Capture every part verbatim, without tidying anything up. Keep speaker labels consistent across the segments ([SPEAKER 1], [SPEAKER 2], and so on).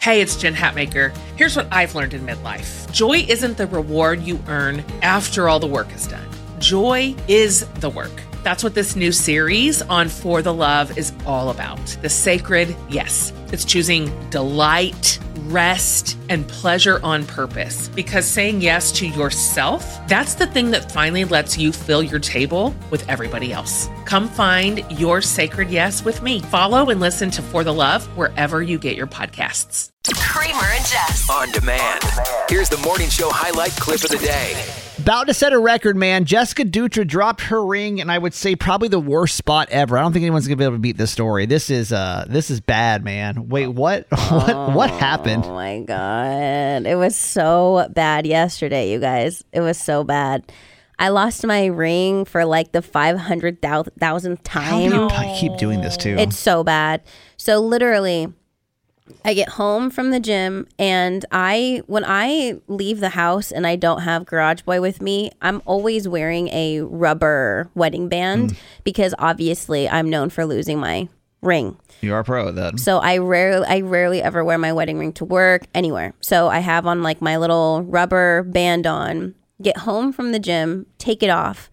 [SPEAKER 1] Hey, it's Jen Hatmaker. Here's what I've learned in midlife. Joy isn't the reward you earn after all the work is done. Joy is the work. That's what this new series on For the Love is all about. The sacred yes. It's choosing delight, rest, and pleasure on purpose. Because saying yes to yourself, that's the thing that finally lets you fill your table with everybody else. Come find your sacred yes with me. Follow and listen to For the Love wherever you get your podcasts.
[SPEAKER 2] Kramer and Jess.
[SPEAKER 3] On demand. Here's the morning show highlight clip of the day.
[SPEAKER 4] About to set a record, man. Jessica Dutra dropped her ring, and I would say probably the worst spot ever. I don't think anyone's gonna be able to beat this story. This is uh, this is bad, man. Wait, what? what?
[SPEAKER 5] Oh,
[SPEAKER 4] what happened?
[SPEAKER 5] Oh my god, it was so bad yesterday, you guys. It was so bad. I lost my ring for like the five hundred thousandth time.
[SPEAKER 4] How do you keep doing this too?
[SPEAKER 5] It's so bad. So literally, I get home from the gym, and I, when I leave the house and I don't have Garage Boy with me, I'm always wearing a rubber wedding band mm. because obviously I'm known for losing my ring.
[SPEAKER 4] You are a pro then.
[SPEAKER 5] So I rarely, I rarely ever wear my wedding ring to work anywhere. So I have on like my little rubber band on, get home from the gym, take it off.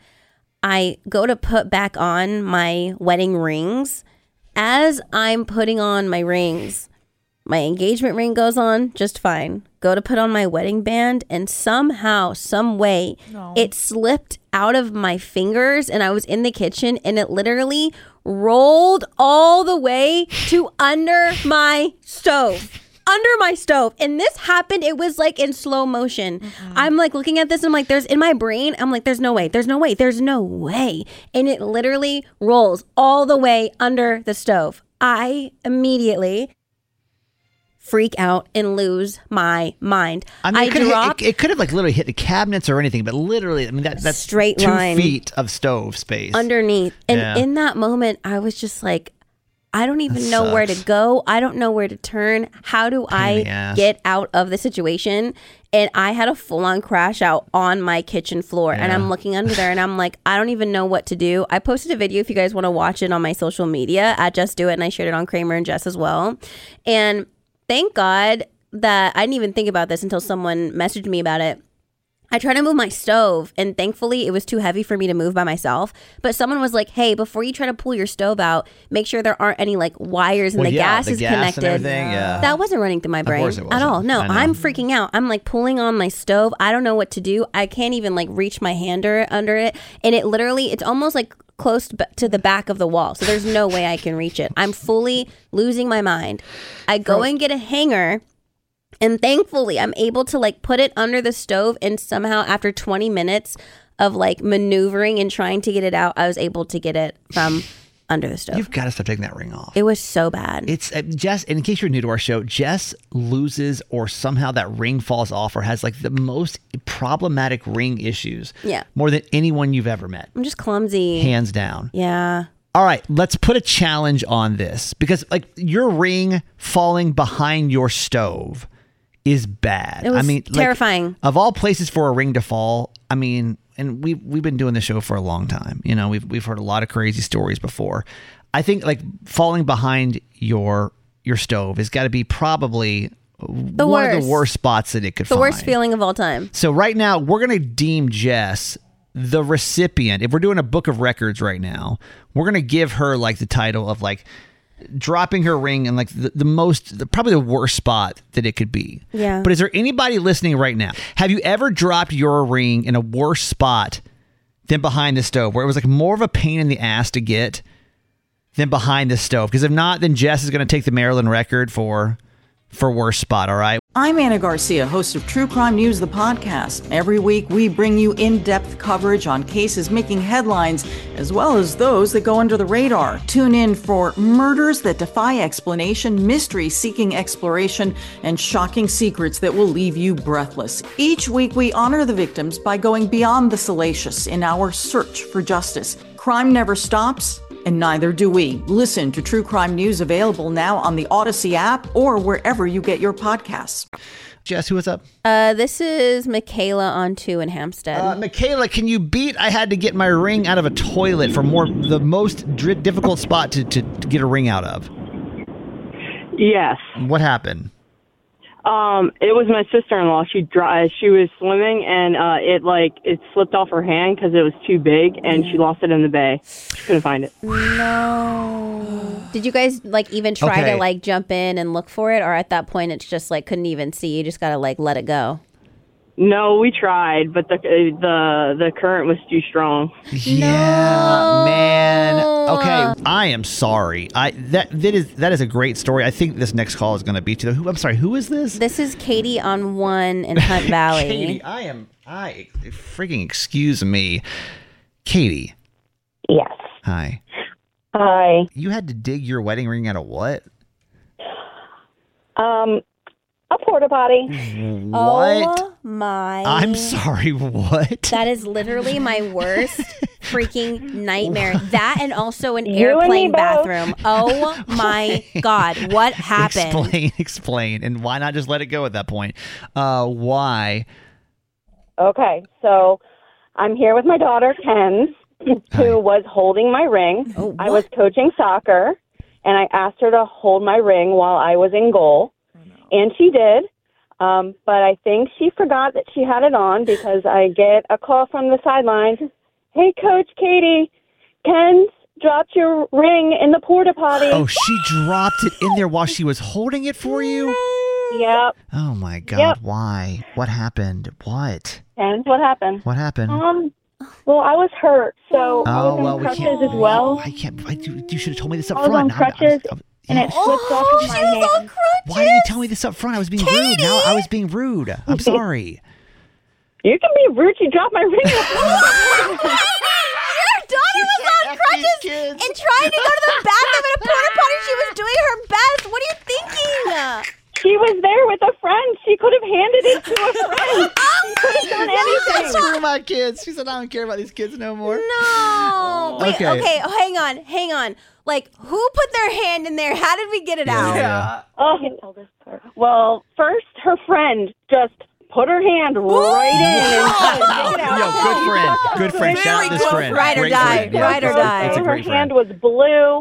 [SPEAKER 5] I go to put back on my wedding rings. As I'm putting on my rings, my engagement ring goes on just fine. Go to put on my wedding band, and somehow, some way, no. it slipped out of my fingers, and I was in the kitchen, and it literally rolled all the way to under my stove. Under my stove. And this happened, it was like in slow motion. Mm-hmm. I'm like looking at this, I'm like, there's in my brain, I'm like, there's no way, there's no way, there's no way. And it literally rolls all the way under the stove. I immediately freak out and lose my mind.
[SPEAKER 4] I mean,
[SPEAKER 5] I
[SPEAKER 4] it could,
[SPEAKER 5] dropped,
[SPEAKER 4] hit, it, it could have like literally hit the cabinets or anything, but literally, I mean, that, that's
[SPEAKER 5] straight
[SPEAKER 4] two
[SPEAKER 5] line
[SPEAKER 4] feet of stove space
[SPEAKER 5] underneath. And
[SPEAKER 4] yeah.
[SPEAKER 5] in that moment, I was just like, I don't even
[SPEAKER 4] that
[SPEAKER 5] know
[SPEAKER 4] sucks.
[SPEAKER 5] where to go. I don't know where to turn. How do I get out of the situation? And I had a full-on crash out on my kitchen floor. Yeah. And I'm looking under there, and I'm like, I don't even know what to do. I posted a video if you guys want to watch it on my social media at Just Do It, and I shared it on Kramer and Jess as well. And thank God that I didn't even think about this until someone messaged me about it. I tried to move my stove, and thankfully it was too heavy for me to move by myself. But someone was like, hey, before you try to pull your stove out, make sure there aren't any like wires and
[SPEAKER 4] well,
[SPEAKER 5] the
[SPEAKER 4] yeah,
[SPEAKER 5] gas
[SPEAKER 4] the
[SPEAKER 5] is
[SPEAKER 4] gas
[SPEAKER 5] connected.
[SPEAKER 4] And everything, yeah.
[SPEAKER 5] That wasn't running through my brain at all. No, I'm freaking out. I'm like pulling on my stove. I don't know what to do. I can't even like reach my hand under, under it. And it literally, it's almost like close to the back of the wall. So there's no way I can reach it. I'm fully losing my mind. I go and get a hanger. And thankfully, I'm able to like put it under the stove, and somehow after twenty minutes of like maneuvering and trying to get it out, I was able to get it from under the stove.
[SPEAKER 4] You've got to stop taking that ring off.
[SPEAKER 5] It was so bad.
[SPEAKER 4] It's uh, Jess, in case you're new to our show, Jess loses or somehow that ring falls off or has like the most problematic ring issues.
[SPEAKER 5] Yeah.
[SPEAKER 4] More than anyone you've ever met.
[SPEAKER 5] I'm just clumsy.
[SPEAKER 4] Hands down.
[SPEAKER 5] Yeah.
[SPEAKER 4] All right, let's put a challenge on this, because like your ring falling behind your stove is bad.
[SPEAKER 5] It was
[SPEAKER 4] I mean,
[SPEAKER 5] terrifying.
[SPEAKER 4] Like, of all places for a ring to fall, I mean, and we've we've been doing the show for a long time. You know, we've we've heard a lot of crazy stories before. I think like falling behind your your stove has got to be probably the one worst. of the worst spots that it could
[SPEAKER 5] the
[SPEAKER 4] find.
[SPEAKER 5] The worst feeling of all time.
[SPEAKER 4] So right now, we're going to deem Jess the recipient. If we're doing a book of records right now, we're going to give her like the title of like dropping her ring in like the, the most, the, probably the worst spot that it could be.
[SPEAKER 5] Yeah.
[SPEAKER 4] But is there anybody listening right now? Have you ever dropped your ring in a worse spot than behind the stove, where it was like more of a pain in the ass to get than behind the stove? Because if not, then Jess is going to take the Maryland record for for worst spot. All right.
[SPEAKER 6] I'm Anna Garcia, host of True Crime News, the podcast. Every week, we bring you in-depth coverage on cases making headlines, as well as those that go under the radar. Tune in for murders that defy explanation, mystery seeking exploration, and shocking secrets that will leave you breathless. Each week, we honor the victims by going beyond the salacious in our search for justice. Crime never stops, and neither do we. Listen to True Crime News, available now on the Odyssey app or wherever you get your podcasts.
[SPEAKER 4] Jess, who is up?
[SPEAKER 5] Uh, this is Michaela on two in Hampstead.
[SPEAKER 4] Uh, Michaela, can you beat I had to get my ring out of a toilet for more the most dri- difficult spot to, to, to get a ring out of?
[SPEAKER 7] Yes.
[SPEAKER 4] What happened?
[SPEAKER 2] Um, it was my sister-in-law. She dry, she was swimming, and uh, it like it slipped off her hand because it was too big, and she lost it in the bay. She couldn't find it.
[SPEAKER 5] No. Did you guys like even try
[SPEAKER 4] Okay.
[SPEAKER 5] to like jump in and look for it, or at that point it's just like couldn't even see? You just gotta like let it go.
[SPEAKER 2] No, we tried, but the the the current was too strong.
[SPEAKER 4] Yeah, man. Okay, I am sorry. I that that is that is a great story. I think this next call is going to beat you. Who? I'm sorry. Who is this?
[SPEAKER 5] This is Katie on one in Hunt Valley.
[SPEAKER 4] Katie. I am. I freaking excuse me, Katie.
[SPEAKER 7] Yes.
[SPEAKER 4] Hi.
[SPEAKER 7] Hi.
[SPEAKER 4] You had to dig your wedding ring out of what?
[SPEAKER 7] Um, a porta potty.
[SPEAKER 4] What?
[SPEAKER 5] Oh my!
[SPEAKER 4] I'm sorry. What?
[SPEAKER 5] That is literally my worst freaking nightmare. That and also an
[SPEAKER 7] You and me
[SPEAKER 5] airplane
[SPEAKER 7] both.
[SPEAKER 5] bathroom. Oh my God! What happened?
[SPEAKER 4] Explain. Explain. And why not just let it go at that point? Uh, why?
[SPEAKER 7] Okay, so I'm here with my daughter, Kenz,
[SPEAKER 4] Hi.
[SPEAKER 7] who was holding my ring.
[SPEAKER 5] Oh,
[SPEAKER 7] I was
[SPEAKER 5] what?
[SPEAKER 7] coaching soccer, and I asked her to hold my ring while I was in goal, and she did. Um, but I think she forgot that she had it on because I get a call from the sidelines. Hey, Coach Katie, Kenz dropped your ring in the porta potty.
[SPEAKER 4] Oh, she dropped it in there while she was holding it for you?
[SPEAKER 7] Yep.
[SPEAKER 4] Oh my God.
[SPEAKER 7] Yep.
[SPEAKER 4] Why? What happened? What?
[SPEAKER 7] Kenz, what happened?
[SPEAKER 4] What happened?
[SPEAKER 7] Um, well, I was hurt, so I
[SPEAKER 4] Oh,
[SPEAKER 7] was on
[SPEAKER 4] well, we
[SPEAKER 7] crutches
[SPEAKER 4] can't.
[SPEAKER 7] as well.
[SPEAKER 4] I can't. I, you, you should have told me this up
[SPEAKER 7] I was
[SPEAKER 4] front.
[SPEAKER 7] on crutches, and it slipped off
[SPEAKER 5] Oh,
[SPEAKER 7] of my
[SPEAKER 5] she was on
[SPEAKER 7] hand.
[SPEAKER 5] crutches.
[SPEAKER 4] Why didn't you tell me this up front? I was being rude. Now I was being rude. I'm sorry.
[SPEAKER 7] You can be rude. You dropped my ring.
[SPEAKER 5] Your daughter was on
[SPEAKER 4] F these
[SPEAKER 5] crutches
[SPEAKER 4] kids.
[SPEAKER 5] and trying to go to the bathroom in a porta potty. She was doing her best. What are you thinking?
[SPEAKER 7] She was there with a friend. She could have handed it to a friend. She could have done anything.
[SPEAKER 4] Screw my kids. She said, I don't care about these kids no more.
[SPEAKER 5] No. Wait,
[SPEAKER 4] Okay.
[SPEAKER 5] okay. oh, hang on. Hang on. Like, who put their hand in there? How did we get it out?
[SPEAKER 4] Yeah.
[SPEAKER 7] Oh, well, first her friend just put her hand right in and tried to take it out.
[SPEAKER 4] Yo, good friend. Good friend. Shout out this
[SPEAKER 5] good.
[SPEAKER 4] friend.
[SPEAKER 5] Ride or
[SPEAKER 4] Great
[SPEAKER 5] die.
[SPEAKER 4] friend. Yeah,
[SPEAKER 5] Ride or
[SPEAKER 4] it's a-
[SPEAKER 5] die.
[SPEAKER 4] It's a
[SPEAKER 7] her
[SPEAKER 4] great
[SPEAKER 7] hand
[SPEAKER 4] friend.
[SPEAKER 7] was blue.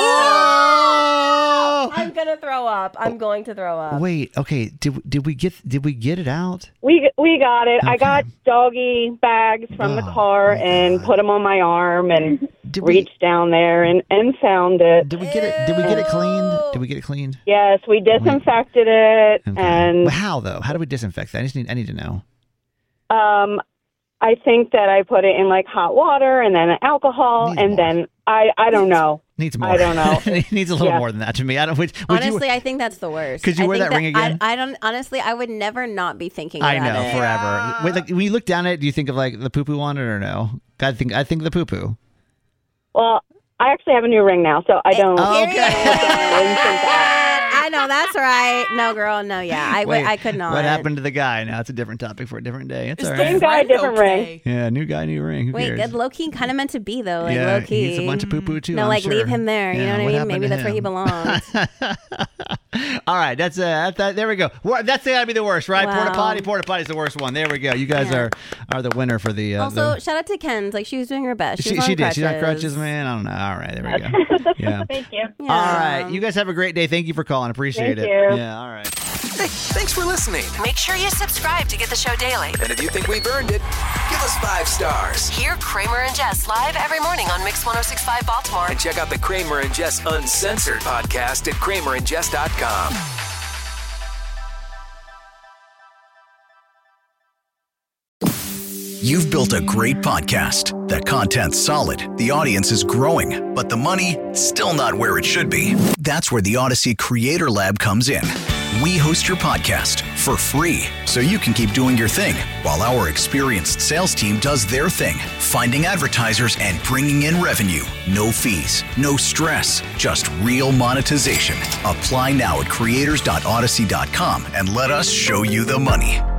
[SPEAKER 4] Oh!
[SPEAKER 5] I'm gonna throw up. I'm going to throw up.
[SPEAKER 4] Wait. Okay. Did did we get did we get it out?
[SPEAKER 7] We we got it. I
[SPEAKER 4] Okay.
[SPEAKER 7] got doggy bags from the
[SPEAKER 4] Oh,
[SPEAKER 7] car
[SPEAKER 4] my
[SPEAKER 7] and
[SPEAKER 4] God.
[SPEAKER 7] put them on my arm and
[SPEAKER 4] Did we
[SPEAKER 7] reached down there and, and found it.
[SPEAKER 4] did we get it did we get it cleaned? Did we get it cleaned?
[SPEAKER 7] Yes, we disinfected it
[SPEAKER 4] Okay.
[SPEAKER 7] and
[SPEAKER 4] Well, how though? How do we disinfect that? I just need I need to know.
[SPEAKER 7] um I think that I put it in like hot water and then alcohol
[SPEAKER 4] Needs
[SPEAKER 7] and
[SPEAKER 4] more.
[SPEAKER 7] then I I don't know.
[SPEAKER 4] Needs more.
[SPEAKER 7] I don't know.
[SPEAKER 4] It needs a little
[SPEAKER 7] Yeah.
[SPEAKER 4] more than that to me. I don't. Would, would
[SPEAKER 5] Honestly,
[SPEAKER 4] you,
[SPEAKER 5] I think that's the worst.
[SPEAKER 4] Could you
[SPEAKER 5] I
[SPEAKER 4] wear
[SPEAKER 5] think
[SPEAKER 4] that ring again?
[SPEAKER 5] I, I don't. Honestly, I would never not be thinking
[SPEAKER 4] I
[SPEAKER 5] about
[SPEAKER 4] know
[SPEAKER 5] it.
[SPEAKER 4] forever. Wait, like when you look down at it, do you think of like the poo poo on it or no? I think I think the poo poo.
[SPEAKER 7] Well, I actually have a new ring now, so I don't.
[SPEAKER 4] Oh,
[SPEAKER 5] Period.
[SPEAKER 4] okay.
[SPEAKER 7] I didn't think that.
[SPEAKER 5] I know that's right. No, girl. No, yeah. I,
[SPEAKER 4] Wait,
[SPEAKER 5] w- I could not.
[SPEAKER 4] What happened to the guy? Now it's a different topic for a different day. It's
[SPEAKER 1] Is
[SPEAKER 4] all
[SPEAKER 1] the
[SPEAKER 4] right.
[SPEAKER 7] Same guy,
[SPEAKER 1] friend
[SPEAKER 7] different
[SPEAKER 1] okay?
[SPEAKER 4] Yeah, new guy, new ring. Who
[SPEAKER 5] Wait,
[SPEAKER 4] cares?
[SPEAKER 5] good low key, kind of meant to be though. Like
[SPEAKER 4] yeah,
[SPEAKER 5] low key.
[SPEAKER 4] he's a bunch of poo poo too.
[SPEAKER 5] No,
[SPEAKER 4] I'm
[SPEAKER 5] like
[SPEAKER 4] sure.
[SPEAKER 5] leave him there. You
[SPEAKER 4] Yeah,
[SPEAKER 5] know what, I mean?
[SPEAKER 4] happened
[SPEAKER 5] Maybe
[SPEAKER 4] to
[SPEAKER 5] that's where he
[SPEAKER 4] him?
[SPEAKER 5] belongs.
[SPEAKER 4] All right, that's uh, that, that, there we go. Well, that's gotta be the worst, right?
[SPEAKER 5] Wow.
[SPEAKER 4] Porta potty, porta potty's the worst one. There we go. You guys
[SPEAKER 5] Yeah.
[SPEAKER 4] are are the winner for the. Uh,
[SPEAKER 5] Also,
[SPEAKER 4] the,
[SPEAKER 5] shout out to Ken's. Like she was doing her best. She,
[SPEAKER 4] she
[SPEAKER 5] was on
[SPEAKER 4] she did.
[SPEAKER 5] crutches.
[SPEAKER 4] She's on crutches, man. I don't know. All right, there we go. Yeah.
[SPEAKER 7] Thank you.
[SPEAKER 5] Yeah.
[SPEAKER 4] All right, you guys have a great day. Thank you for calling. Appreciate
[SPEAKER 7] Thank
[SPEAKER 4] it.
[SPEAKER 7] you.
[SPEAKER 4] Yeah. All right.
[SPEAKER 3] Hey, thanks for listening.
[SPEAKER 8] Make sure you subscribe to get the show daily.
[SPEAKER 3] And if you think we've earned it, give us five stars.
[SPEAKER 8] Hear Kramer and Jess live every morning on Mix one oh six point five Baltimore.
[SPEAKER 3] And check out the Kramer and Jess Uncensored podcast at kramer and jess dot com.
[SPEAKER 9] You've built a great podcast. The content's solid, the audience is growing, but the money, still not where it should be. That's where the Odyssey Creator Lab comes in. We host your podcast for free, so you can keep doing your thing, while our experienced sales team does their thing, finding advertisers and bringing in revenue. No fees, no stress, just real monetization. Apply now at creators dot odyssey dot com and let us show you the money.